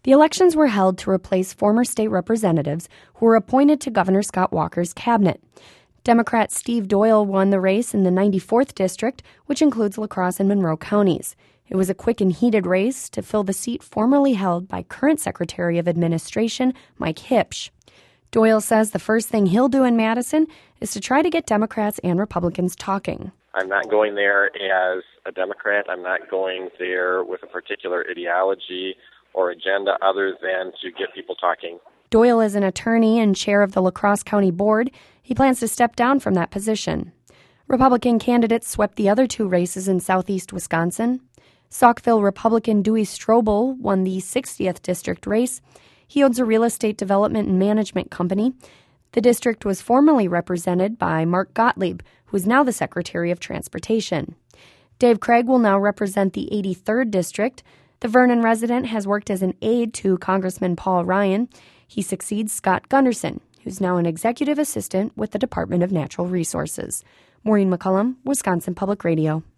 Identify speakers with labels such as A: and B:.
A: The elections were held to replace former state representatives who were appointed to Governor Scott Walker's cabinet. Democrat Steve Doyle won the race in the 94th District, which includes La Crosse and Monroe counties. It was a quick and heated race to fill the seat formerly held by current Secretary of Administration Mike Hipsch. Doyle says the first thing he'll do in Madison is to try to get Democrats and Republicans talking.
B: I'm not going there as a Democrat. I'm not going there with a particular ideology or agenda other than to get people talking.
A: Doyle is an attorney and chair of the La Crosse County Board. He plans to step down from that position. Republican candidates swept the other two races in southeast Wisconsin. Saukville Republican Dewey Strobel won the 60th district race. He owns a real estate development and management company. The district was formerly represented by Mark Gottlieb, who is now the Secretary of Transportation. Dave Craig will now represent the 83rd district. The Vernon resident has worked as an aide to Congressman Paul Ryan. He succeeds Scott Gunderson, who's now an executive assistant with the Department of Natural Resources. Maureen McCullum, Wisconsin Public Radio.